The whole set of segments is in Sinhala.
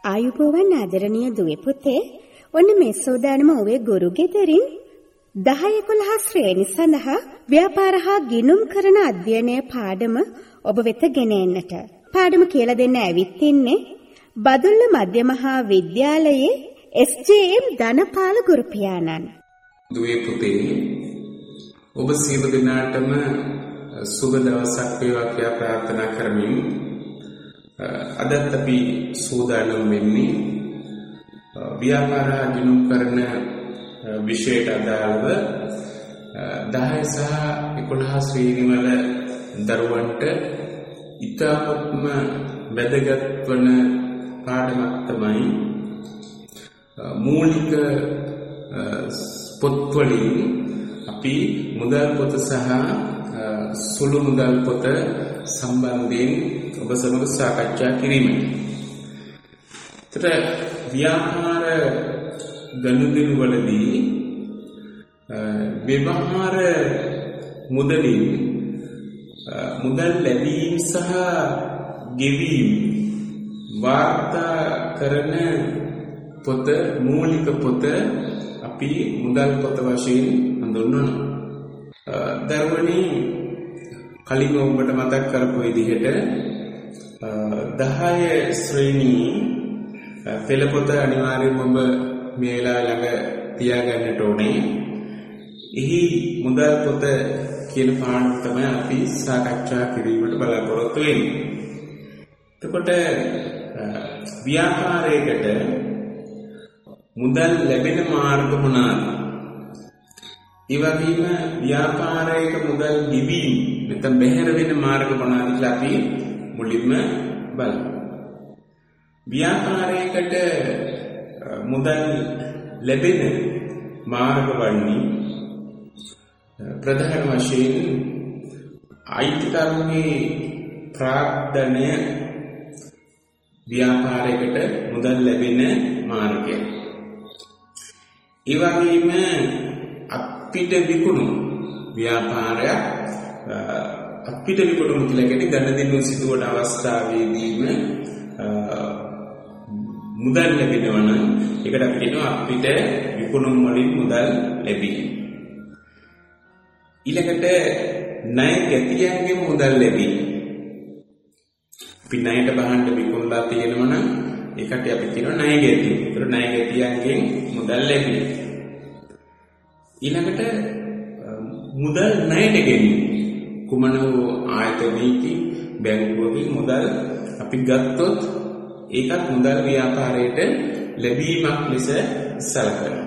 ආයුබෝවන් ආදරණීය දුවේ පුතේ. ඔන්න මේ සෝදානම ඔවේ ගුරු ගෙදරින් 10-11 ශ්‍රේණි සඳහා ව්‍යාපාර හා ගිණුම් කරන අධ්‍යයනයේ පාඩම ඔබ වෙත ගෙන එන්නට. පාඩම කියලා දෙන්න ඇවිත් ඉන්නේ බදුල්ල මධ්‍ය මහා විද්‍යාලයේ SJM ධනපාල ගුරු පියාණන්. දුවේ පුතේ, ඔබ සියලු දෙනාටම සුබ දවසක් වේවා කියලා ප්‍රාර්ථනා කරමින් අදත් අපි සූදානම් වෙන්නේ ව්‍යාපාර ගිණුම් කරන විෂයට අදාළව 10 සහ 11 ශ්‍රේණි වල දරුවන්ට ඉතාමත්ම වැදගත් වන පාඩමක් තමයි මූලික පොත් වලින් අපි මුදල් පොත සහ සුළු මුදල් පොත සම්බන්ධයෙන් ඔබ සමග සාකච්ඡා කිරීම. ව්‍යාපාර ගනුදෙනු වලදී ව්‍යවහාර මුදලින් මුදල් ලැබීම සහ ගෙවීම වාර්තා කරන පොත, මූලික පොත අපි මුදල් පොත වශයෙන් හඳුන්වනවා. දරුවනි, කලින් ඔබට මතක් කරපු විදිහට 10 ශ්‍රේණි පෙළ පොත අනිවාර්යයෙන්ම ඔබ මේ වෙලාව ළඟ තියාගන්නට ඕනේ. එහි මුදල් පොත කියන පාඩම තමයි අපි සාකච්ඡා කිරීමට බලාපොරොත්තු වෙන්නේ. එතකොට ව්‍යාපාරයකට මුදල් ලැබෙන මාර්ග මොනවාද? ඒ වගේම ව්‍යාපාරයක මුදල් ගෙවීම නැත්නම් බැහැර වෙන මාර්ග මොනවාද කියලා අපි මුලින්ම බලමු. ව්‍යාපාරයකට මුදල් ලැබෙන මාර්ග වන්නේ ප්‍රධාන වශයෙන් අයිතිකරුගේ ප්‍රාග්ධනය ව්‍යාපාරයකට මුදල් ලැබෙන මාර්ගය. ඒ වගේම අපිට විකුණු ව්‍යාපාරයක් අපිට විකුණු කියලා කියන්නේ ගනුදෙනු සිදුවන අවස්ථාවේදීම මුදල් ලැබෙනවා නම් ඒකට අපි කියනවා අපිට විකුණුම් වලින් මුදල් ලැබීම. ඊළඟට ණය ගැතියන්ගෙන් මුදල් ලැබීම. අපි ණයට බහන්න විකුණලා තියෙනවා නම් ඒකට අපි කියනවා ණය ගැතිය. ඒතර ණය ගැතියන්ගෙන් මුදල් ලැබීම. ඊළඟට මුදල් ණයට ගැනීම. කුමන වූ ආයතනයකින් බැංකුවකින් මුදල් අපි ගත්තොත් ඒකත් මුදල් ව්‍යාපාරයට ලැබීමක් ලෙස සැලකනවා.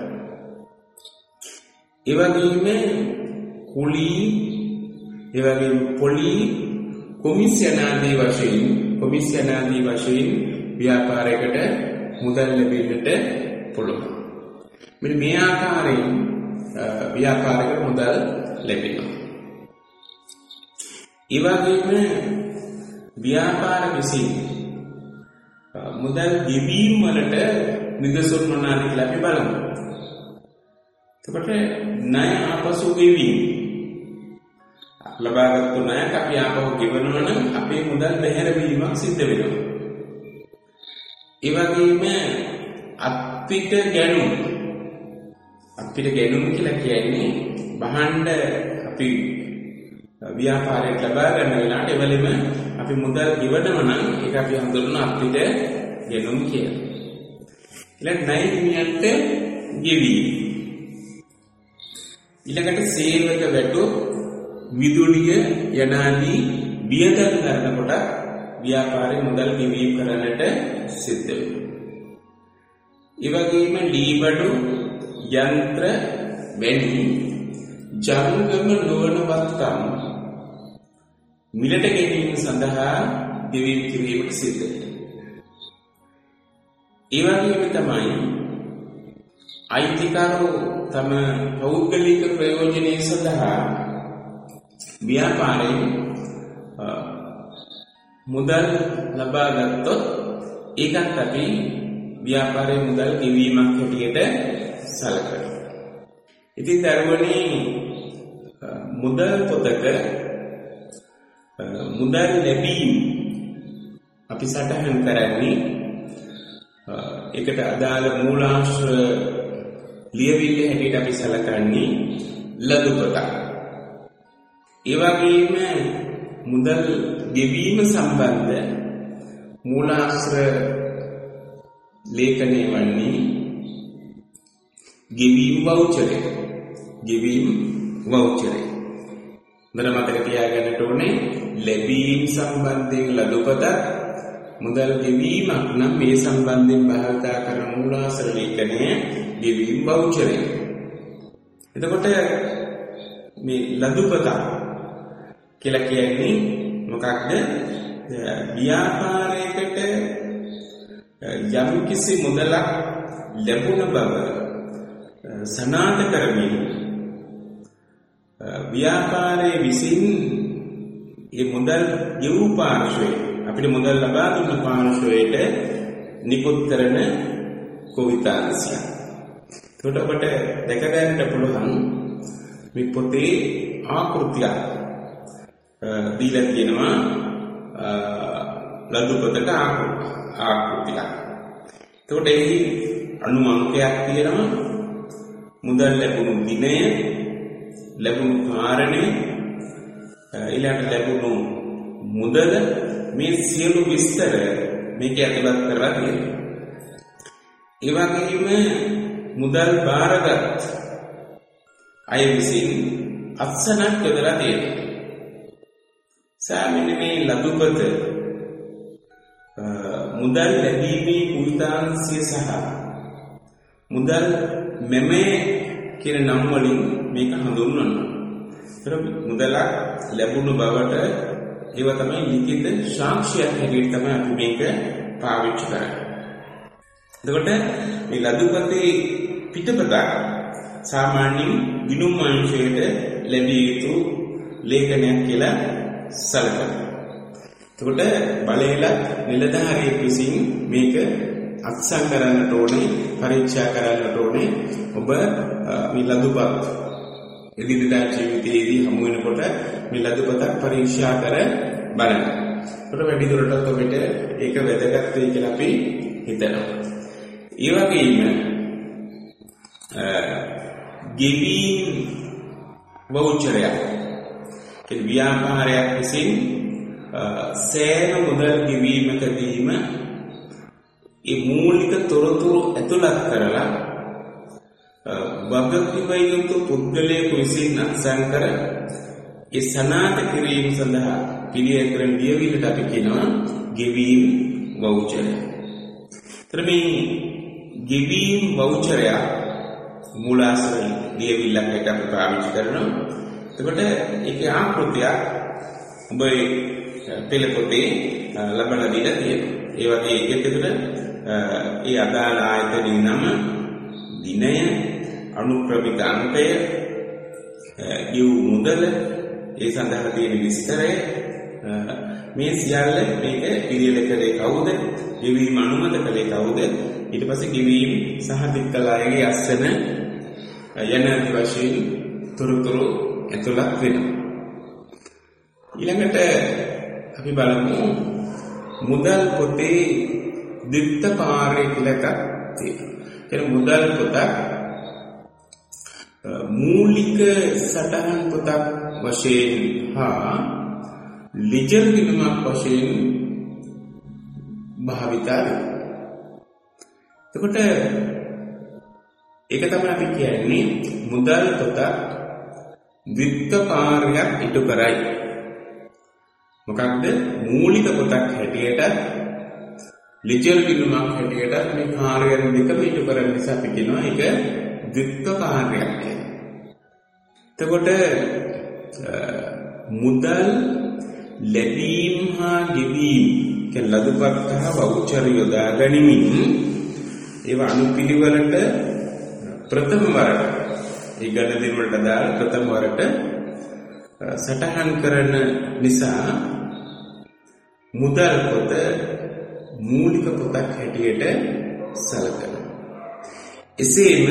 ඒ වගේම කුලී, ඒ වගේම පොලි, කොමිෂන් ආදී වශයෙන් ව්‍යාපාරයකට මුදල් ලැබෙන්නට පුළුවන්. මෙන්න මේ ආකාරයෙන් ව්‍යාපාරයකට මුදල් ලැබෙනවා. ඒ වගේම ව්‍යාපාර විසින් මුදල් ගෙවීම වලට නිදසුන් මොනවාද කියලා අපි බලමු. එතකොට ණය ආපසු ගෙවීම. ලබාගත්තු ණයක් අපි ආපහු ගෙවනවා නම් අපේ මුදල් බැහැර වීමක් සිද්ධ වෙනවා. ඒ වගේම අපිට ගැනුම් කියලා කියන්නේ බහඬ අපි ව්‍යාපාරයට ලබා ගන්න වෙලාවට එවලෙම අපි මුදල් ගෙවනවා නම් ඒක අපි හඳුන්වන අපිට ගැනුම් කියලා. ඊළඟ ණය හිමියන්ට ගෙවීම. ඊළඟට සේවක වැටුප්, විදුලිය යනාදී වියදම් කරනකොට ව්‍යාපාරේ මුදල් ගෙවීම කරන්නට සිද්ධ වෙනවා. ඒ වගේම ලීබඩු, යන්ත්‍ර වැනි ජංගම නොවන වත්කම් මිලට ගැනීම සඳහා ගෙවීම කිරීමට සිද්ධ වෙනවා. ඒ වගේම තමයි අයිතිකරු තම පෞද්ගලික ප්‍රයෝජනය සඳහා ව්‍යාපාරයෙන් මුදල් ලබා ගත්තොත් ඒකත් අපි ව්‍යාපාරයේ මුදල් ගෙවීමක් හැටියට සැලකනවා. ඉතින් දරුවනේ, මුදල් පොතක මුදල් ලැබීම අපි සටහන් කරන්නේ ඒකට අදාළ මූලාශ්‍ර ලියවිල්ල හැටියට අපි සැලකන්නේ ලදු පොතක්. ඒ වගේම මුදල් ගෙවීම සම්බන්ධ මූලාශ්‍ර ලේඛනය වන්නේ ගෙවීම් වවුචරය. ගෙවීම් වවුචරය. මම මතක තියාගන්නට ඕනේ ලැබීම් සම්බන්ධයෙන් ලදු පොතක්, මුදල් ගෙවීමක් නම් මේ සම්බන්ධයෙන් භාවිතා කරන මූලාශ්‍ර ලේඛනය ගෙවීම් වවුචරය. එතකොට මේ ලදු පොතක් කියලා කියන්නේ මොකක්ද? ව්‍යාපාරයකට යම් කිසි මුදලක් ලැබුණ බව සනාථ කරමින් ව්‍යාපාරයේ විසින් මේ මුදල් ගෙවූ පාර්ශ්වයේ අපිට මුදල් ලබා දුන්න පාර්ශ්වයට නිකුත් කරන කවිතාංශය. ඒකට අපට දැක ගන්නට පුළුවන් මේ පොතේ ආකෘතියක් දීලා තියෙනවා ලදු පොතක ආකෘතියක්. එතකොට එහි අණු අංකයක් තියෙනවා. මුදල් ලැබුණු දිනය, ලැබුණු කාරණය, ඊළඟට ලැබුණු මුදල, මේ සියලු විස්තර මේක ඇතුළත් කරලා තියෙනවා. ඒ වගේම මුදල් බාරගත් අය විසින් අත්සනක් යොදලා තියෙනවා. සාමාන්‍ය මේ ලදු පොත මුදල් ලැබීමේ කුවිතාංශය සහ මුදල් මෙමේ කියන නම් වලින් මේක හඳුන්වනවා. ඒතර මුදලක් ලැබුණු බවට ඒව තමයි ලිඛිත සාක්ෂියක් හැටියට තමයි අපි මේක පාවිච්චි කරන්නේ. එතකොට මේ ලදු පොතේ පිටපතක් සාමාන්‍යයෙන් ගිණුම් අංශයට ලැබිය යුතු ලේඛනයක් කියලා සැලකනවා. එතකොට බලයලත් නිලධාරියෙක් විසින් මේක අත්සන් කරන්නට ඕනේ, පරීක්ෂා කරන්නට ඕනේ. ඔබ මේ ලදුපත් එදිනෙදා ජීවිතයේදී හමු වෙනකොට මේ ලදුපතක් පරීක්ෂා කර බලන්න. ඒකට වැඩි දුරටත් ඔබට ඒක වැදගත් වෙයි කියලා අපි හිතනවා. ඒ වගේම ගෙවීම් වවුචරයක් කියන ව්‍යාපාරයක් විසින් සෑම මුදල් ගෙවීමකදීම ඒ මූලික තොරතුරු ඇතුළත් කරලා වගකිව යුතු පුද්ගලයෙකු විසින් අත්සන් කර ඒ සනාථ කිරීම සඳහා පිළියෙල කරන ලියවිල්ලට අපි කියනවා ගෙවීම් වවුචරය. ඒතර මේ ගෙවීම් වවුචරය මූලාශ්‍ර ලියවිල්ලකට අපි පාවිච්චි කරනවා. එතකොට ඒකේ ආකෘතියක් ඔබේ පෙළ පොතේ ලබලා දීලා තියෙනවා. ඒ වගේ ඒකෙතර ඒ අදාළ ආයතනයේ නම, දිනය, අනුක්‍රමික අංකය, ගෙව් මුදල, ඒ සඳහා තියෙන විස්තරය, මේ සියල්ල මේක පිළියෙල කරේ කවුද? ගෙවීම අනුමත කළේ කවුද? ඊට පස්සේ ගෙවීම සහතික කළ අයගේ අස්සන යනාදී වශයෙන් තොරතුරු ඇතුළත් වෙනවා. ඊළඟට අපි බලමු මුදල් පොතේ ද්විත්ව කාර්ය කියලා එකක් තියෙනවා. ඒ මුදල් පොතක් මූලික සටහන් පොතක් වශයෙන් හා ලිජර් ගිණුමක් වශයෙන් භාවිතා වෙනවා. එතකොට ඒක තමයි අපි කියන්නේ මුදල් පොතක් ද්විත්ව කාර්යයක් ඉටු කරයි. මොකක්ද? මූලික පොතක් හැටියට ලිජර් ගිණුමක් හැටියට මේ කාර්යයන් දෙකම ඉටු කරන නිසා අපි කියනවා ඒක ද්විත්ව කාර්යයක් කියලා. එතකොට මුදල් ලැබීම් හා ගෙවීම් කියන ලදුපත් හා වවුචර් යොදා ගැනීමෙන් ඒවා අනුපිළිවෙලට ප්‍රථම වරට ඒ ගණදින වලට දාලා ප්‍රථම වරට සටහන් කරන නිසා මුදල් පොත මූලික පොතක් හැටියට සැලකනවා. එසේම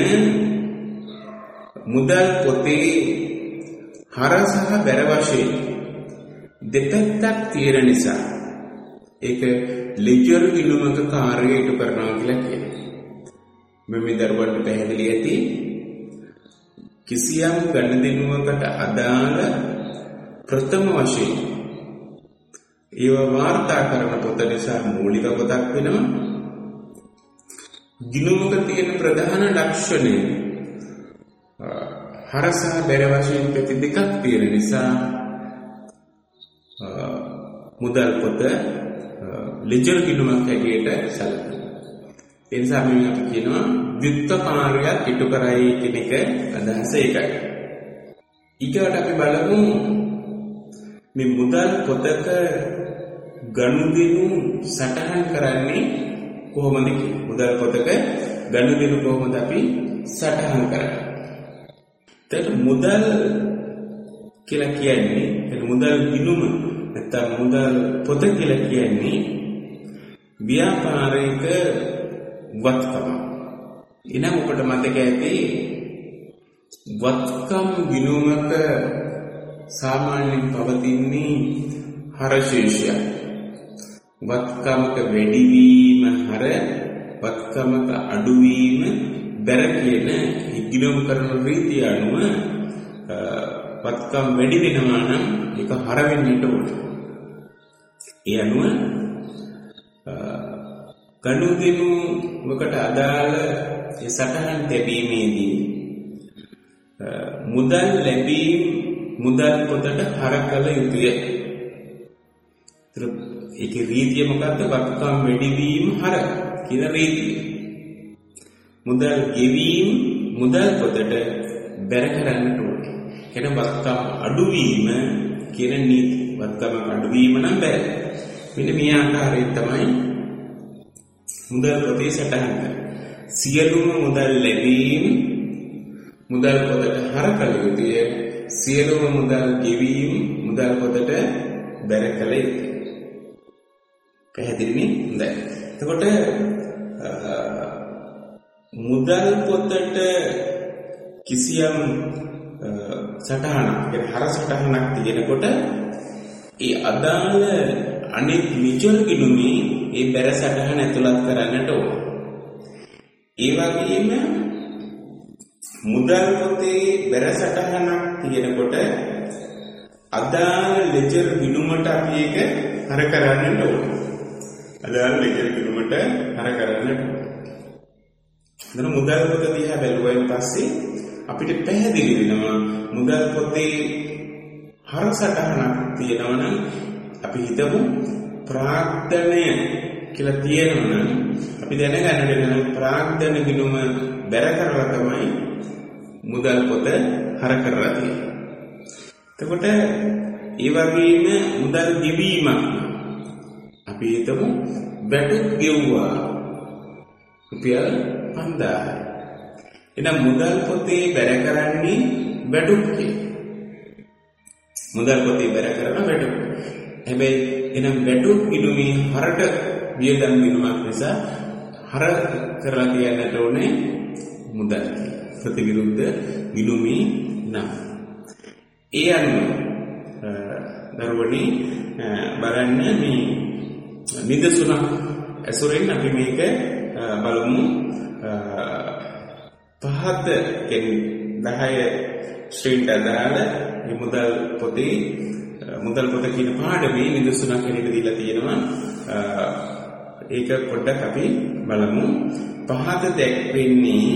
මුදල් පොතේ හර සහ බැර වශයෙන් දෙපැත්තක් තියෙන නිසා ඒක ලෙජර් ගිණුමක කාර්යය ඉටු කරනවා කියලා කියනවා. මේ දරුවන්ට පැහැදිලි ඇති කිසියම් ගනුදෙනුවකට අදාළ ප්‍රථම වශයෙන් ඒව වාර්තා කරන පොත නිසා මූලික පොතක් වෙනවා. ගිණුමක තියෙන ප්‍රධාන ලක්ෂණය හරසා බැර වශයෙන් ප්‍රති දෙකක් තියෙන නිසා මුදල් පොත ලෙජර් ගිණුමක් හැටියට සැලකෙනවා. ඒ නිසා අපි කියනවා ව්‍යුත්පත්කාරයක් ඉටු කරයි කියන එක අදහස ඒකයි. ඊට අපි බලමු මේ මුදල් පොතක ගනුදෙනු සටහන් කරන්නේ කොහොමද කියලා. මුදල් පොතක ගනුදෙනු කොහොමද අපි සටහන් කරන්නේ? එතකොට මුදල් කියලා කියන්නේ මුදල් ගිණුම නැත්නම් මුදල් පොත කියලා කියන්නේ ව්‍යාපාරික වත්කම. එනම් ඔබට මතක ඇති වත්කම් ගිණුමක සාමාන්‍යයෙන් පවතින්නේ හරශේෂය. වත්කමක වැඩිවීම හර වත්කමක අඩුවීම බැර කියන ගිණුම් කරන රීතිය අනුව වත්කම් වැඩි වෙනවා නම් ඒක හර වෙන්නට ඕන. ඒ අනුව ගනුදෙනුවකට අදාළ සටහන් තැබීමේදී මුදල් ලැබීම මුදල් පොතට හර කළ යුතුය. ඒකේ රීතිය මොකක්ද? වත්කම් වැඩිවීම හර කියන රීතිය. මුදල් ගෙවීම මුදල් පොතට බැර කරන්නට ඕනේ. කියන වත්කම් අඩුවීම කියන නීති. වත්කම් අඩුවීම නම් බැර. මෙන්න මේ ආකාරයෙන් තමයි මුදල් පොතේ සටහන් කරන්නේ. සියලුම මුදල් ලැබීම මුදල් පොතට හර කළ යුතුය. සියලුම මුදල් ගෙවීම මුදල් පොතට බැර කළ යුතුය. පැහැදිලිනේ? හොඳයි. එතකොට මුදල් පොතට කිසියම් සටහනක් හර සටහනක් තියෙනකොට ඒ අදාළ අනෙක් නිජල් ගිණුමේ ඒ බැර සටහන ඇතුළත් කරන්නට ඕන. ඒ වගේම මුදල් පොතේ බැර සටහනක් තියෙනකොට අදාළ ලෙජර් ගිණුමට අපි ඒක හර කරන්නට ඕන. අදාළ ලෙජර් ගිණුමට හර කරන්නට ඕන. දැන් මුදල් පොත දිහා බැලුවයින් පස්සේ අපිට පැහැදිලි වෙනවා මුදල් පොතේ හර සටහනක් තියෙනවා නම් අපි හිතමු ප්‍රාග්ධනය කියලා තියෙනවා නම් අපි දැනගන්න වෙන ප්‍රාග්ධන ගිණුම බැර කරලා තමයි මුදල් පොත හර කරලා තියෙන්නේ. එතකොට ඒ වගේම මුදල් ගෙවීමක් අපි හිතමු වැටුප් ගෙවුවා රුපියල් 5000. එහෙනම් මුදල් පොතේ බැර කරන්නේ වැටුප් කියලා. මුදල් පොතේ බැර කරන වැටුප්. හැබැයි එහෙනම් වැටුප් ගිණුමේ හරට වියදම් ගිණුමක් නිසා හර කරලා තියන්නට ඕනේ මුදල් ප්‍රතිවිරුද්ධ ගිණුමේ නම්. ඒ අනුව දරුවනි බලන්න මේ නිදසුනක් ඇසුරෙන් අපි මේක බලමු. පහත කියන්නේ 10 ශ්‍රේණියට අදාළ මේ මුදල් පොත කියන පාඩමේ නිදසුනක් හැටියට දීලා තියෙනවා. ඒක පොඩ්ඩක් අපි බලමු. පහත දැක්වෙන්නේ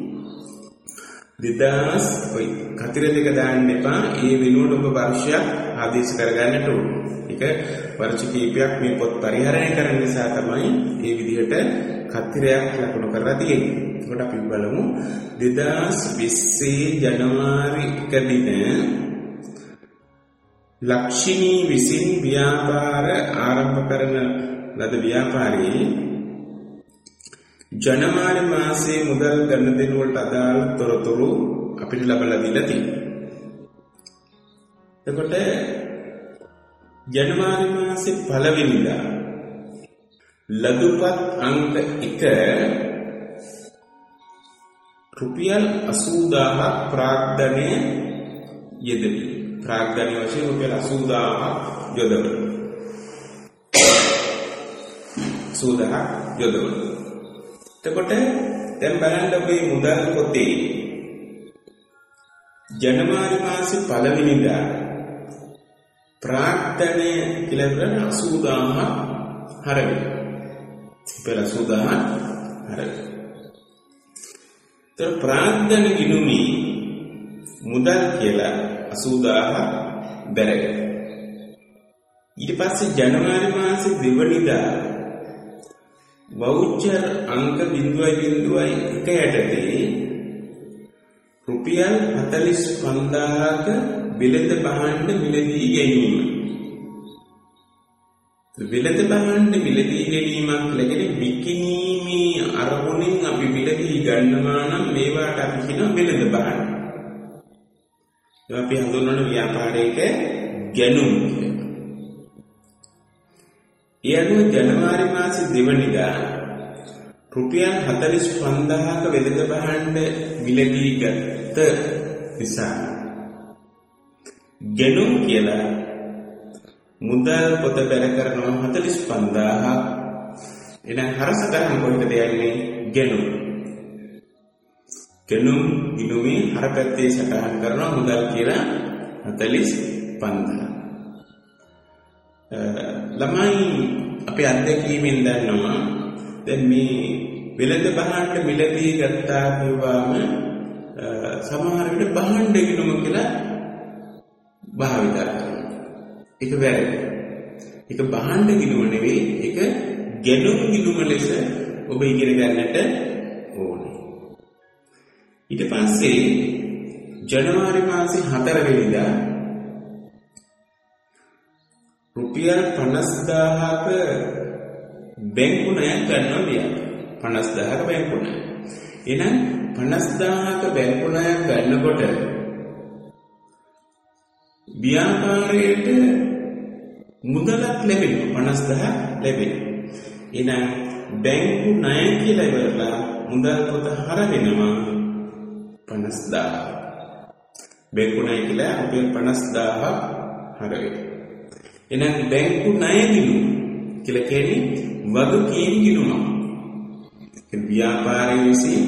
2000 ඔය කතිර දෙක දාන්න එපා. ඒ වෙනුවට ඔබ වර්ෂයක් ආදේශ කරගන්නට ඕන. ඒක වර්ෂ කීපයක් මේ පොත් පරිහරණය කරන නිසා තමයි මේ විදිහට කතිරයක් ලකුණු කරලා තියෙන්නේ. එතකොට අපි බලමු 2020 ජනවාරි 1 දින ලක්ෂ්මී විසින් ව්‍යාපාර ආරම්භ කරන ලද ව්‍යාපාරී ජනවාරි මාසයේ මුදල් ගනුදෙනු වලට අදාළ තොරතුරු අපිට ලබලා දීලා තියෙනවා. එතකොට ජනවාරි මාසයේ පළවෙනිදා ලදුපත් අංක 1 රුපියල් 80000ක් ප්‍රාග්ධනය යෙදවි. ප්‍රාග්ධනය වශයෙන් රුපියල් 80000ක් යොදවන. 80000ක් යොදවන. එතකොට දැන් බලන්න ඔබේ මුදල් පොතේ ජනවාරි මාසේ පළවෙනිදා ප්‍රාර්ථනය කියලා කරන 80000ක් හරවෙනවා. ඉතින් 80000ක් හරවෙනවා. तर ප්‍රාර්ථන ගිණුමේ මුදල් කියලා 80000ක් බැරගෙන. ඊට පස්සේ ජනවාරි මාසේ දෙවනිදා වවුචර් අංක 0.01 යටතේ රුපියල් 45000ක වෙළඳ භාණ්ඩ මිලදී ගැනීම. වෙළඳ භාණ්ඩ මිලදී ගැනීමක් කියන්නේ විකිණීමේ අරමුණෙන් අපි මිලදී ගන්නවා නම් මේවාට අපි කියනවා වෙළඳ භාණ්ඩ. ඒවා අපි හඳුන්වන ව්‍යාපාරයක ගැනුම් කියලා. ඒ අනුව ජනවාරි මාසේ දෙවනිදා රුපියල් 45000ක වෙළඳ භාණ්ඩ මිලදී ගත්ත නිසා ගැනුම් කියලා මුදල් පොත බැර කරනවා 45000ක්. එහෙනම් හරසටහන කොහෙද යන්නේ? ගැනුම්. ගැනුම් ගිණුමේ හර පැත්තේ සටහන් කරනවා මුදල් කියලා 45000. ළමයි අපි අත්දැකීමෙන් දන්නවා දැන් මේ වෙළඳ භාණ්ඩ මිලදී ගත්තා කියවම සමහර විට භාණ්ඩ ගිණුම කියලා භාවිත කරනවා. ඒක වැරදි. ඒක භාණ්ඩ ගිණුම නෙවෙයි, ඒක ගැනුම් ගිණුම ලෙස ඔබ ඉගෙන ගන්නට ඕනේ. ඊට පස්සේ ජනවාරි මාසේ 4 වෙනිදා රුපියල් 50000ක බැංකු ණයක් ගන්නවා වියන්. 50000ක බැංකු ණය. එහෙනම් 50000ක බැංකු ණයක් ගන්නකොට ව්‍යාපාරයට මුදලක් ලැබෙනවා. 50000ක් ලැබෙනවා. එහෙනම් බැංකු ණය කියලා ඉවරලා මුදල් පොත හර වෙනවා 50000. බැංකු ණය කියලා රුපියල් 50000ක් හර වෙනවා. එහෙනම් බැංකු ණය ගිණුම කියලා කියන්නේ වගකීම් ගිණුමක්. ඒ ව්‍යාපාරයේ විසින්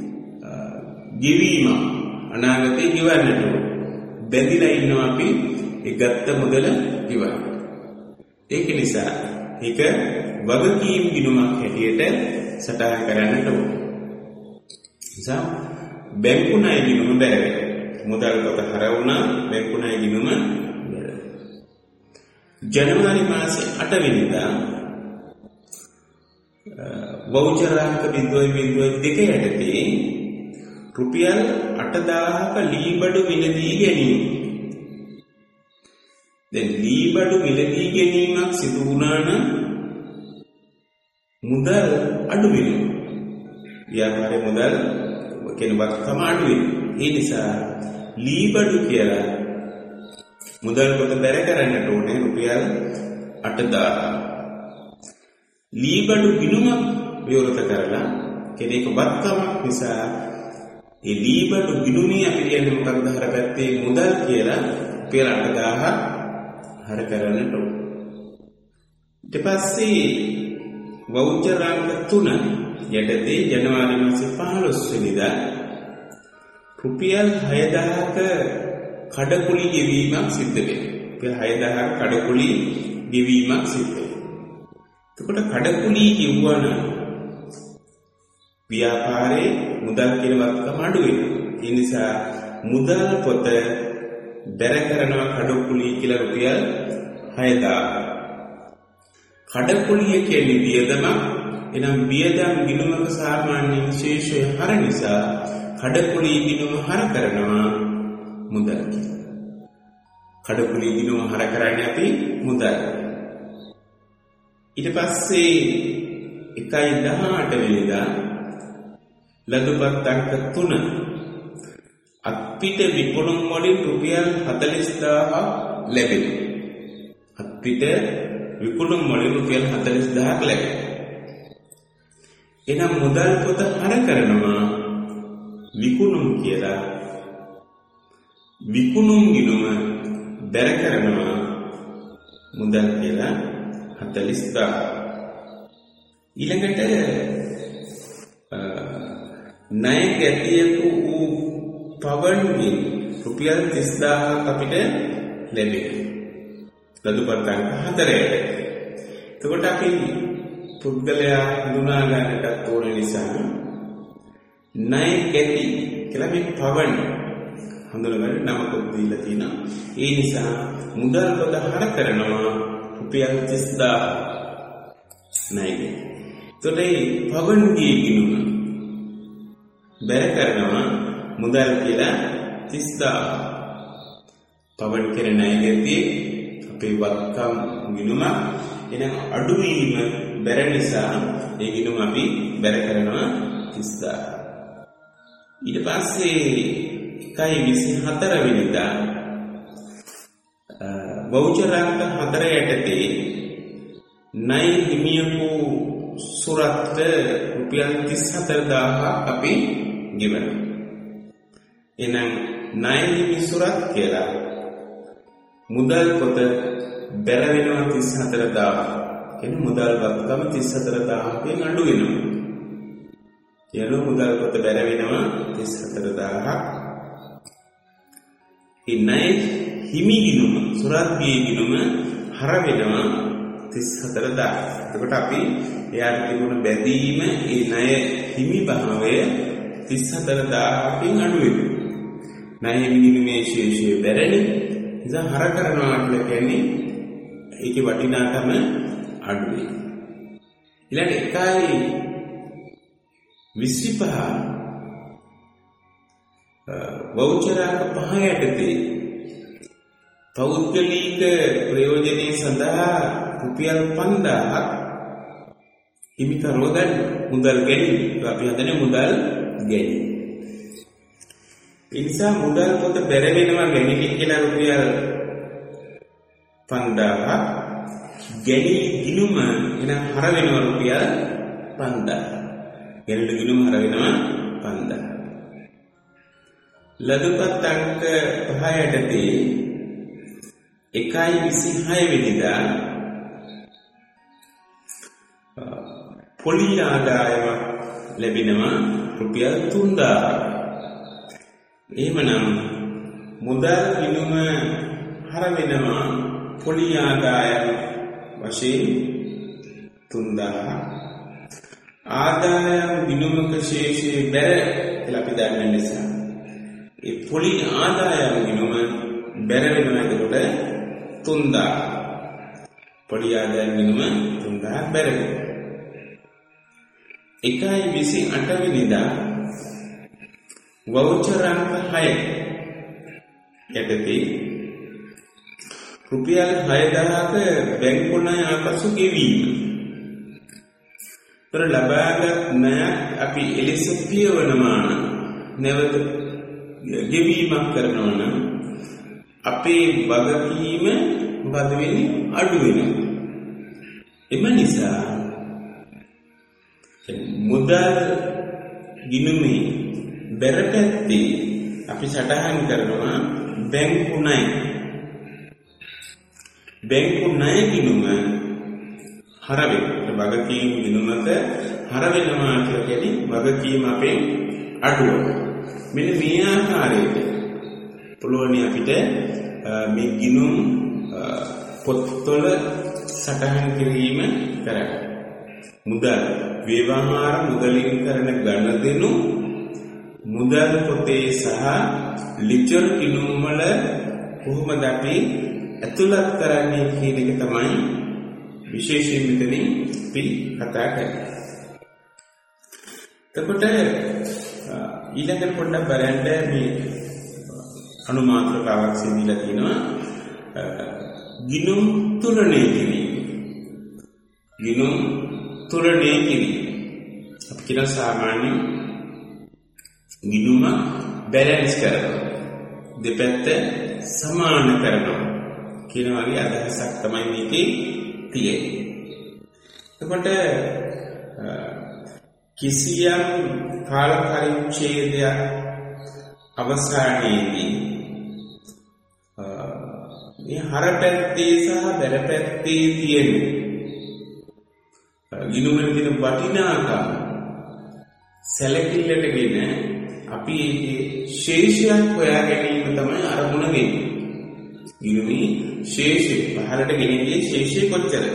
ගෙවීම අනාගතේ ගෙවන්නට බැඳිලා ඉන්නවා අපි ඒ ගත්ත මුදල ඉවර. ඒක නිසා ඒක වගකීම් ගිණුමක් හැටියට සටහන් කරන්නට ඕන. නිසා බැංකු ණය ගිණුම බැහැ. මුදල් පොත හර වුණා බැංකු ණය ගිණුම ජනවාරි මාසේ 8 වෙනිදා වවුචර් අංක 0.02 යටතේ රුපියල් 8000ක ලීබඩු මිලදී ගැනීම. දැන් ලීබඩු මිලදී ගැනීමක් සිදු වුණා නම් මුදල් අඩු වෙනවා. ව්‍යාපාරයේ මුදල් කෙනෙක්වත්ම අඩු වෙනවා. ඒ නිසා ලීබඩු කියලා මුදල් පොත බැර කරන්නට ඕනේ රුපියල් 8000. ලීබඩු ගිණුමක් විවෘත කරලා කෙනෙක් වත්කමක් නිසා ඒ ලීබඩු ගිණුමේ අපි කියන්නේ මොකක්ද හර පැත්තේ මුදල් කියලා රුපියල් 8000ක් හර කරන්නට ඕනේ. ඊට පස්සේ වවුචර් අංක 3 යටතේ ජනවාරි මාසේ 15 වෙනිදා රුපියල් 6000ක කඩකුලි ගෙවීමක් සිද්ධ වෙනවා. රුපියල් 6000ක කඩකුලි ගෙවීමක් සිද්ධ වෙනවා. එතකොට කඩකුලි ගෙවුවනම් ව්‍යාපාරේ මුදල් කියන වත්කම අඩු වෙනවා. ඒ නිසා මුදල් පොත බැර කරනවා කඩකුලි කියලා රුපියල් 6000. කඩකුලිය කියන්නේ වියදමක්. එනම් වියදම් ගිණුමක සාමාන්‍ය විශේෂය හර නිසා කඩකුලි ගිණුම හර කරනවා මුදල් කියලා. කඩකුලි ගිණුම හර කරන්නේ අපි මුදල්. ඊට පස්සේ 1.18 වෙනිදා ලදුපත් අංක 3 අත්පිට විකුණුම් වලින් රුපියල් 40000ක් ලැබෙනවා. අත්පිට විකුණුම් වලින් රුපියල් 40000ක් ලැබෙනවා. එනම් මුදල් පොත හර කරනවා විකුණුම් කියලා. විකුණුම් ගිණුම බැර කරනවා මුදල් කියලා 40000. ඊළඟට ණය ගැතියපු වූ පවන්ගෙන් රුපියල් 30000ක් අපිට ලැබෙනවා. ලදුපත් අංක 4ට. එතකොට අපි පුද්ගලයා හඳුනා ගන්නටත් ඕන නිසා ණය ගැති කියලා මේ පවන් හඳුනගන්න නමකුත් දීලා තියෙනවා. ඒ නිසා මුදල් පොත හර කරනවා රුපියල් 30000 ණයයි. එතකොට මේ පවන්ගේ ගිණුම බැර කරනවා මුදල් කියලා 30000. පවන් කියන ණය ගැතියේ අපේ වත්කම් ගිණුම එනම් අඩුවීම බැර නිසා ඒ ගිණුම අපි බැර කරනවා 30000. ඊට පස්සේ 1/24 වෙනිදා වවුචර් අංක 4 යටතේ ණය හිමියපු සුරත් රුපියල් 34000ක් අපි ගෙවනවා. එහෙනම් ණය හිමි සුරත් කියලා මුදල් පොත බැර වෙනවා 34000. කියන්නේ මුදල් වත්කම 34000කින් අඩු වෙනවා. කියන මුදල් පොත බැර වෙනවා 34000ක්. ඒ ණය හිමි ගිණුම සුරත්ගේ ගිණුම හර වෙනවා 34000. එතකොට අපි එයාට තිබුණ බැඳීම ඒ ණය හිමි භාවය 34000කින් අඩු වෙනවා. ණය හිමි ගිණුමේ ශේෂය බැරෙන්නේ ඉතින් හර කරනවා කියලා කියන්නේ ඒකේ වටිනාකම අඩු වෙනවා. ඊළඟ 1/25 වවුචර් අංක 5 යටතේ පෞද්ගලික ප්‍රයෝජනයේ සඳහා රුපියල් 5000ක් හිමිකරව ගන්න මුදල් ගැනීම. අපි හදන්නේ මුදල් ගැනීම. ඒ නිසා මුදල් පොත බැර වෙනවා ගැනීම කියලා රුපියල් 5000ක් ගැනීම ගිණුම එනම් හර වෙනවා රුපියල් 5000. ගැනීම ගිණුම හර වෙනවා 5000. ලදුපත් අංක 5 යටතේ 1/26 වෙනිදා පොලි ආදායම ලැබෙනවා රුපියල් 3000. එහෙමනම් මුදල් ගිණුම හර වෙනවා පොලි ආදායම වශයෙන් 3000. ආදායම් ගිණුමක ශේෂය බැර කියලා අපි දන්න නිසා ඒ පොලි ආදායම් ගිණුම බැර වෙනවා. එතකොට 3000 පොලි ආදායම් ගිණුම 3000 බැර වෙනවා. 1/28 වෙනිදා වවුචර් අංක 6 යටතේ රුපියල් 6000ක බැංකු ණය ආපසු ගෙවීම. තොර ලබාගත් ණය අපි එලෙස පියවනවා නම් නැවත ගෙවීමක් කරනවා නම් අපේ වගකීම මොකද වෙන්නේ? අඩු වෙනවා. එම නිසා මුදල් ගිණුමේ බැර පැත්තේ අපි සටහන් කරනවා බැංකු ණය. බැංකු ණය ගිණුම හර වෙනවා. වගකීම් ගිණුමක හර වෙනවා කියන්නේ වගකීම අපෙන් අඩු වෙනවා. මෙන්න මේ ආකාරයට පුළුවන් අපිට මේ ගිණුම් පොත්වල සටහන් කිරීම කරන්න. මුදල් ව්‍යවහාර මුදලින් කරන ගණදෙනු මුදල් පොතේ සහ ලිජර් ගිණුම් වල කොහොමද අපි ඇතුළත් කරන්නේ කියන එක තමයි විශේෂයෙන් මෙතනින් අපි කතා කරන්නේ. එතකොට ඊළඟට පොඩ්ඩක් බලන්න මේ අනුමාත්‍රකාවක් සිදීලා තියෙනවා ගිණුම් තුලණය කිරීම. ගිණුම් තුලණය කිරීම. අපි කියන සාමාන්‍ය ගිණුම බැලන්ස් කරනවා. දෙපැත්ත සමාන කරනවා කියන වගේ අදහසක් තමයි මේකේ තියෙන්නේ. එතකොට කිසියම් කාල පරිච්ඡේදයක් අවසානයේදී මේ හර පැත්තේ සහ බැල පැත්තේ තියෙන ගිණුමේ තියෙන වටිනාකම සැලකිල්ලටගෙන අපි ශේෂයක් හොයා ගැනීම තමයි අරමුණ වෙන්නේ. ගිනුමේ ශේෂය පහළට ගෙනගියේ ශේෂය කොච්චරද?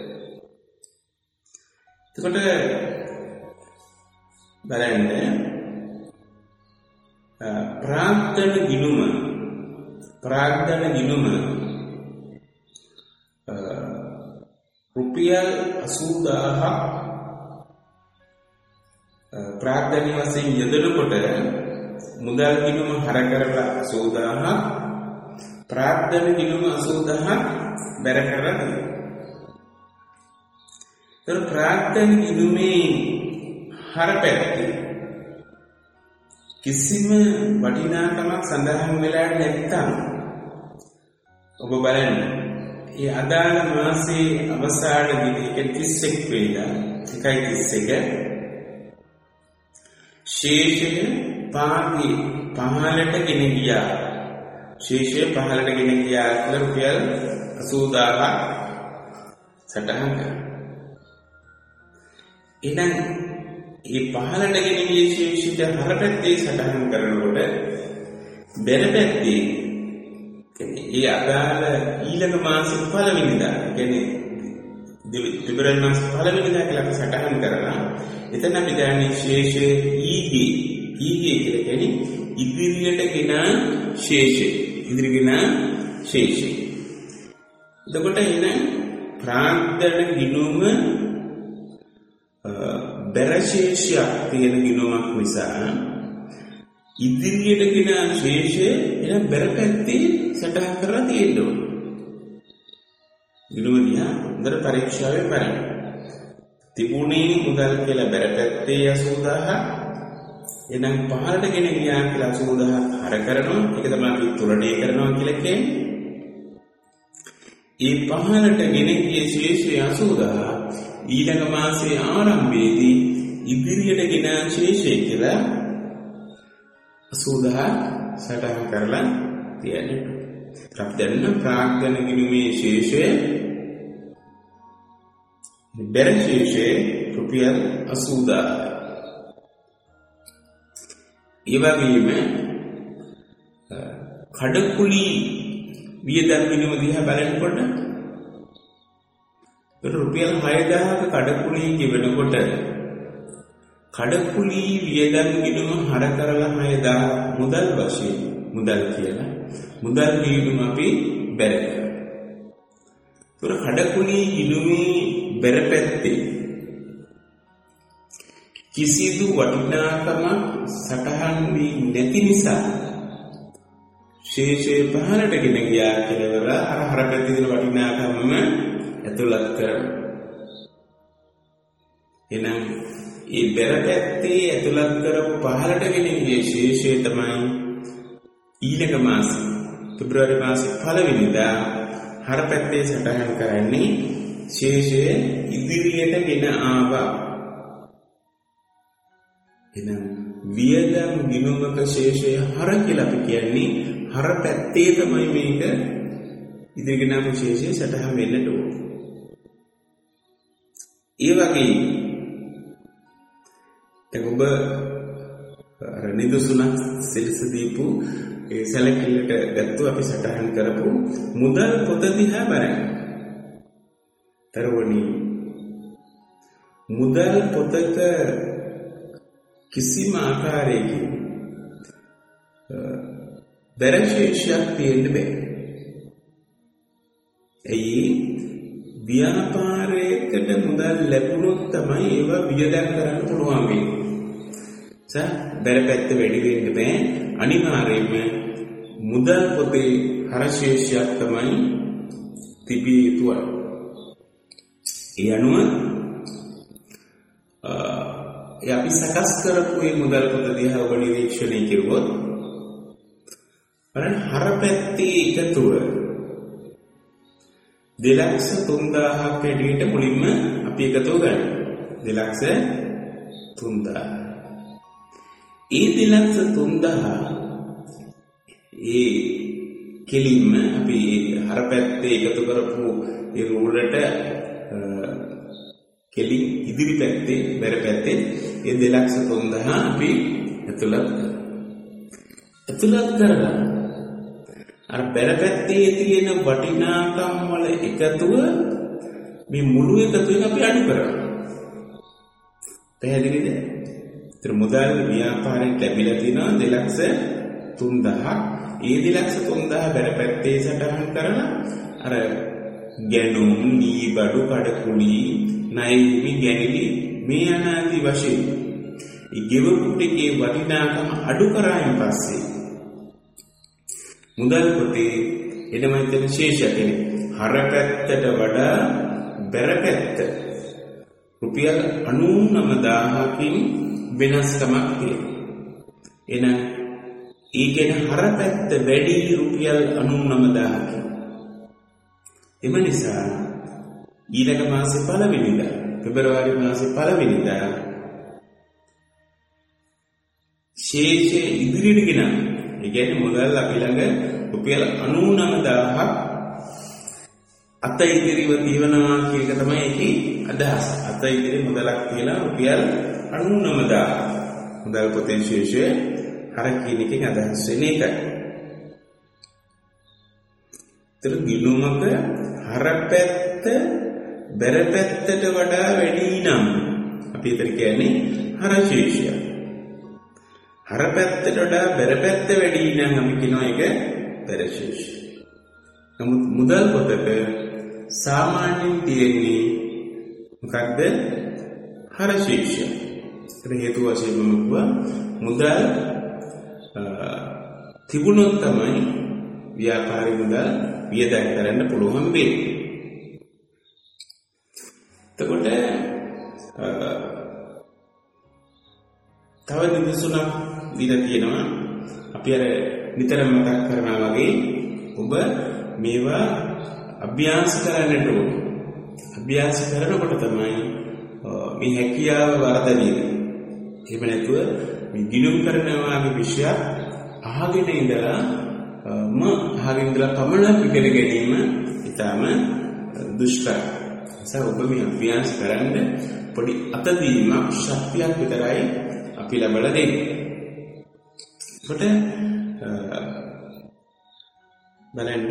එතකොට බලන්න ප්‍රාග්ධන ගිනුම රුපියල් 80000ක් ප්‍රාග්ධන වශයෙන් යොදනකොට මුදල් ගිනුම හර කරලා 80000ක් ප්‍රාග්ධන ගිනුම 80000ක් බැර කරලා තියෙනවා. ඒතර ප්‍රාග්ධන ගිනුමේ හර පැත්තේ කිසිම වටිනාකමක් සඳහන් වෙලා නැත්නම් ඔබ බලන්න ඒ අදාළ මාසයේ අවසානයේදී 31 වෙනිදා 1/31 ශේෂය පහළට ගෙන ගියා. ශේෂය පහළට ගෙන ගියා කියලා රුපියල් 80000ක් සටහන් කරනවා. එහෙනම් මේ පහළට ගෙන ගිය ශේෂිත හරපැත්තේ සටහන් කරනකොට බෙර පැත්තේ ඒ අදාළ ඊළඟ මාසෙ පළවෙනිදා කියන්නේ දෙවිපරල් මාස පළවෙනිදා කියලා අපි සටහන් කරලා එතන අපි දන්නේ ශේෂයේ ඊගේ කියලා කියන්නේ ඉදිරියට ගෙන ශේෂය. එතකොට එන ප්‍රාග්ධන ගිනුම බරශේෂයක් තියෙන ගිනුමක් නිසා ඉදිරියට ගෙන ශේෂය එන බර පැත්තේ සටහන් කරලා තියෙන්න ඕන. ගිනුම දිහා හොඳට පරීක්ෂාවෙන් බලන්න. තිබුණේ මුදල් කියලා බර පැත්තේ 80000ක් එනම් පහළට ගෙන ගියා කියලා 80000ක් හර කරනවා. ඒක තමයි අපි තුරණය කරනවා කියලා කියන්නේ. ඒ පහළට ගෙන ගිය ශේෂය 80000 ඊළඟ මාසයේ ආරම්භයේදී ඉදිරියට ගෙන ශේෂය කියලා 80000 සටහන් කරලා තියන්නේ. අපි දැන් ප්‍රාග්ධන ගිනුමේ ශේෂය බෙර ශේෂය රුපියල් 80000. ඒ වගේම කඩකුලි වියදම් ගිණුම දිහා බලනකොට රුපියල් 6000ක කඩකුලි ගෙවනකොට කඩකුලි වියදම් ගිණුම හර කරලා 6000 මුදල් වශයෙන් මුදල් කියලා මුදල් ගිණුම අපි බැර කරනවා. කඩකුලි ගිණුමේ බැර පැත්තේ කිසිදු වටිනාකමක් සටහන් වී නැති නිසා ශේෂය පහළට ගෙන ගියා කියලා අර හරපැත්තේ තියෙන වටිනාකමම ඇතුළත් කරනවා. එහෙනම් මේ බෙර පැත්තේ ඇතුළත් කරපු පහළට ගෙන ගිය ශේෂය තමයි ඊළඟ මාසෙ පෙබරවාරි මාසෙ පළවෙනිදා හරපැත්තේ සටහන් කරන්නේ ශේෂය ඉදිරියට ගෙන ආවා. එහෙනම් වියදම් ගිණුමක ශේෂය හර කියලා අපි කියන්නේ හර පැත්තේ තමයි මේක ඉදිරියට ආපු ශේෂය සටහන් වෙන්නට ඕන. ඒ වගේ දැන් ඔබ අර නිදසුණක් සිල්ස දීපු ඒ සැලකිල්ලට ගත්තු අපි සටහන් කරපු මුදල් පොත දිහා බලන්න. තරවණි මුදල් පොතක කිසිම ආකාරයකින් බරශේෂයක් තියෙන්න බෑ. එයි ව්‍යාපාරයකට මුදල් ලැබුණොත් තමයි ඒවා වියදම් කරන්න පුළුවන් වෙන්නේ. බර පැත්ත වැඩි වෙන්න බෑ. අනිවාර්යයෙන්ම මුදල් පොතේ හරශේෂයක් තමයි තිබිය යුතුයි. ඒ අනුව අපි සකස් කරපු මේ මුදල් පොත දිහා ඔබ නිරීක්ෂණය කරුවොත් බලන්න හර පැත්තේ එකතුව 2,03,000ක් වැඩිට මුලින්ම අපි එකතුව ගන්න. 2,03,000. ඒ 2,03,000 ඒ කෙලින්ම අපි හර පැත්තේ එකතු කරපු ඒ රූලට කෙලින් ඉදිරි පැත්තේ බැර පැත්තේ ඒ 2,30,000 අපි ඇතුළත් කරලා අර බැර පැත්තේ තියෙන වටිනාකම් වල එකතුව මේ මුළු එකතුවෙන් අපි අඩු කරනවා. පැහැදිලිද? ඒතර මුදල් ව්‍යාපාරයෙන් ලැබිලා තියෙනවා 2,03,000. ඒ 2,03,000 බැර පැත්තේ සටහන් කරලා අර ගැනුම්, නීබඩු, කඩකුලි, ණය භූමි, ගැනිලි මේ අනාදි වශයෙන් ඒ ගෙවපු ටිකේ වටිනාකම අඩු කරායින් පස්සේ මුදල් පොතේ එනමයි තියෙන ශේෂය කියන්නේ හර පැත්තට වඩා බැර පැත්ත රුපියල් 99,000කින් වෙනස්කමක් තියෙනවා. එහෙනම් ඒ කියන්නේ හර පැත්ත වැඩි රුපියල් 99,000කින්. එම නිසා ඊළඟ මාසේ පළවෙනිදා පෙබරවාරි මාසේ පළවෙනිදා ශේෂය ඉදිරියට ගෙනන. ඒ කියන්නේ මුදල් අපි ළඟ රුපියල් 99,000ක් අත ඉදිරිව තියවනවා කියන එක තමයි ඒකේ අදහස. අත ඉදිරි මුදලක් කියලා රුපියල් 99,000 මුදල් පොතේ ශේෂය හර කියන එකෙන් අදහස් වෙන්නේ ඒකයි. ඒතර ගිණුමක හර පැත්ත බැර පැත්තට වඩා වැඩි නම් අපි ඒතර කියන්නේ හර ශේෂය. හර පැත්තට වඩා බැර පැත්ත වැඩි නම් අපි කියනවා ඒක බැර ශේෂය. නමුත් මුදල් පොතක සාමාන්‍යයෙන් තියෙන්නේ මොකක්ද? හර ශේෂය. ඒක හේතු වශයෙන්ම කිව්වා මුදල් තිබුණොත් තමයි ව්‍යාපාරික මුදල් වියදම් කරන්න පුළුවන් වෙන්නේ. එතකොට තව නිදසුනක් දීලා තියෙනවා. අපි අර නිතරම මතක් කරනවා වගේ ඔබ මේවා අභ්‍යාස කරන්නට ඕන. අභ්‍යාස කරනකොට තමයි මේ හැකියාව වර්ධනය වෙන්නේ. එහෙම නැතුව මේ ගිණුම් කරනවා වගේ විෂයක් අහගෙන ඉඳලා පමණක් ඉගෙන ගැනීම ඉතාම දුෂ්කරයි. නිසා ඔබ මේ අභ්‍යාස කරන්න පොඩි අතදීමක් ශක්තියක් විතරයි අපි ලබලා දෙන්නේ. කොට බලන්න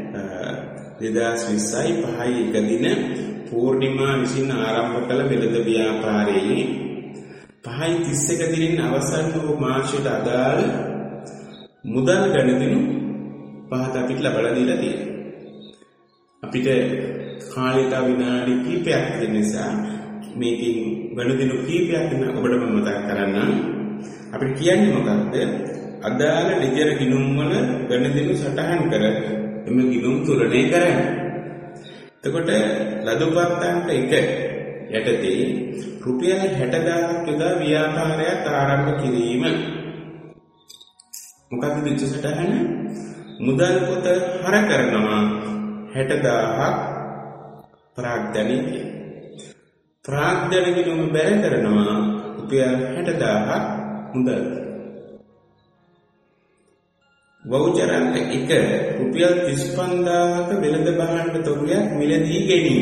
2020යි 5යි 1 දින පූර්ණිමා විසින් ආරම්භ කළ වෙළඳ ව්‍යාපාරයේ 5යි 31 දිනින් අවසන් වූ මාසයට අදාළ මුදල් ගණදිනු පහත අපිට ලබලා දීලා තියෙනවා. අපිට කාලයට විනාඩි කිහිපයක් දෙන නිසා මේකෙන් ගණදිනු කිහිපයක් වෙන ඔබට මම මතක් කරන්නම්. අපිට කියන්නේ මොකක්ද? අදාළ නිජර ගිණුම් වල ගණදිනු සටහන් කර එම ගිණුම් තුලණය කරන්න. එතකොට ලදුපත්තන්ට එක යටතේ රුපියල් 60,000ක් යොදා ව්‍යාපාරයක් ආරම්භ කිරීම. මොකක්ද දෙච්ච සටහන? මුදල් පොත හර කරනවා 60,000ක් ප්‍රාග්ධනික. ප්‍රාග්ධන ගිණුම බැර කරනවා රුපියල් 60,000ක් මුදල්. වවුචරන්ට එක රුපියල් 35,000ක වෙළඳ භාණ්ඩ තොගයක් මිලදී ගැනීම.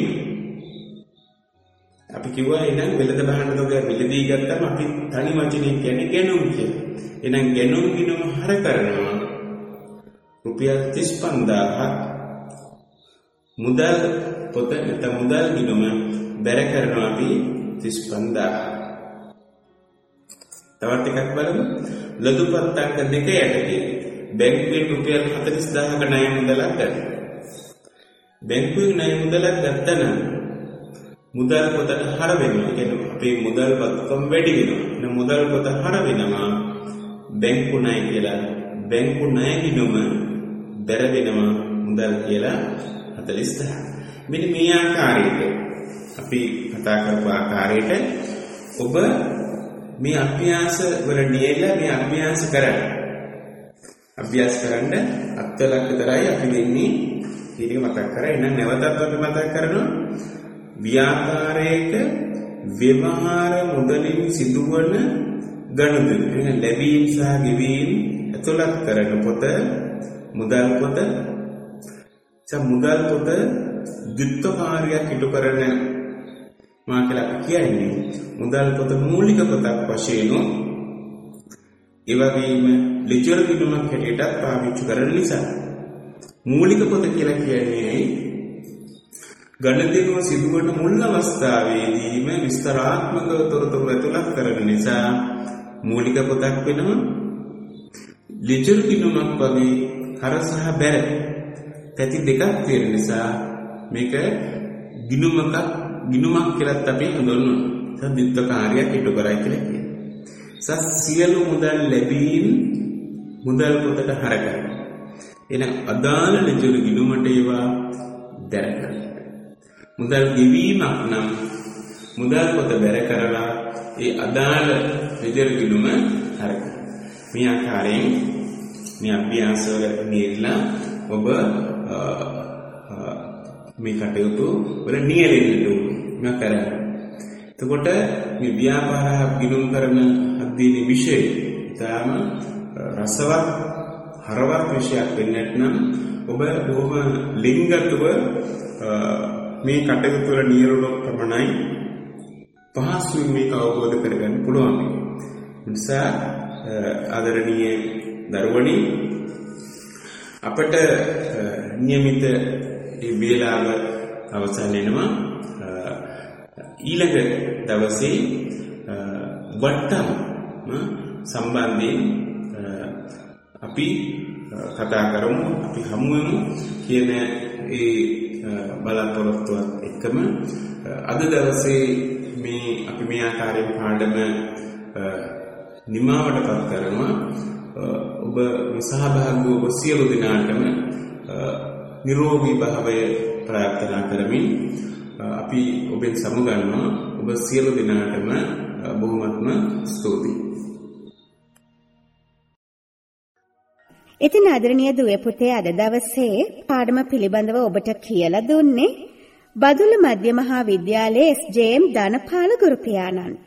අපි කිව්වා එහෙනම් වෙළඳ භාණ්ඩ තොගය මිලදී ගත්තම අපි තනි වචනේ කියන්නේ ගැනුම් කියලා. එහෙනම් ගැනුම් ගිණුම හර කරනවා රුපියල් 35,000ක් මුදල් පොත නැත්නම් මුදල් ගිණුම බැර කරනවා අපි 35,000. තවත් එකක් බලමු. ලදුපත් අංක 2 යටතේ බැංකුවෙන් රුපියල් 40,000ක ණය මුදලක් ගන්න. බැංකුවෙන් ණය මුදලක් ගත්තා නම් මුදල් පොතට හර වෙනවා. කියන්නේ අපේ මුදල් පත්කම් වැඩි වෙනවා. එහෙනම් මුදල් පොත හර වෙනවා බැංකු ණය කියලා. බැංකු ණය ගිණුම බැර වෙනවා මුදල් කියලා 40,000. මෙන්න මේ ආකාරයට අපි කතා කරපු ආකාරයට ඔබ මේ අභ්‍යාස වල නියැලලා මේ අභ්‍යාස කරන්න. අභ්‍යාස කරන්න අත්වලක් විතරයි අපි දෙන්නේ කියන එක මතක් කරා. එහෙනම් නැවතත් අපි මතක් කරනවා ව්‍යාපාරයක ව්‍යවහාර මුදලින් සිදුවන ගනුදෙනු. එහෙනම් ලැබීම් සහ ගෙවීම් ඇතුළත් කරන පොත මුදල් පොත. මුදල් පොත ද්විත්ව කාර්යයක් ඉටු කරන මා කියලා කියන්නේ මුදල් පොත මූලික පොතක් වශයෙන් ඒ වගේම ලිචර ගිණුමක් හැටියට පාවිච්චි කරන නිසා මූලික පොත කියලා කියන්නේ ගණිතය සිදුවන මුල් අවස්ථාවේදීම විස්තරාත්මක තොරතුරු ඇතුළත් කරන නිසා මූලික පොතක් වෙනවා. ලිචර ගිණුමක් වගේ හර සහ බැර පැති දෙකක් තියෙන නිසා මේක ගිණුමක් කියලාත් අපි හඳුන්වනවා. සද්දිත්ව කාර්යයක් ඉටු කරයි කියලා කියනවා. සියලු මුදල් ලැබීම් මුදල් පොතට හර කරනවා. එහෙනම් අදාළ ලිචර ගිණුමට ඒවා දැර කරනවා. මුදල් ගෙවීමක් නම් මුදල් පොත බැර කරලා ඒ අදාළ ලිචර ගිණුම හර කරනවා. මේ ආකාරයෙන් මේ අභ්‍යාසවල නියැලලා ඔබ මේ කටයුතු වල නියැලෙන්න ඕනේ කරන්න. එතකොට මේ ව්‍යාපාර ගිණුම් කරන අධ්‍යයන විෂය තාම රසවත් හරවත් විෂයක් වෙන්නට නම් ඔබ බොහොම ලිංගත්ව මේ කටයුතු වල නියැලුණොත් පමණයි පහසුවෙන් මේක අවබෝධ කරගන්න පුළුවන්. නිසා ආදරණීය දරුවනි අපට નિયમિત මේ වේලාව අවසන් වෙනවා. ඊළඟ දවසේ වට්ටම් සම්බන්ධයෙන් අපි කතා කරමු. අපි හමු වෙමු කියන ඒ බලාපොරොත්තුවත් එක්කම අද දවසේ අපි මේ ආකාරයෙන් පාඩම නිමාවටපත් කරනවා. ඔබ සහභාගී ඔබ සියලු දෙනාටම නිරෝගී භාවය ප්‍රාර්ථනා කරමින් අපි ඔබෙන් සමුගන්නවා. ඔබ සියලු දෙනාටම බොහොමත්ම ස්තුතියි. ඉතින් ආදරණීය දුවේ පුතේ අද දවසේ පාඩම පිළිබඳව ඔබට කියලා දුන්නේ බදුල්ල මධ්‍ය මහා විද්‍යාලයේ එස්.ජේ.එම්. ධනපාල ගුරු පියාණන්.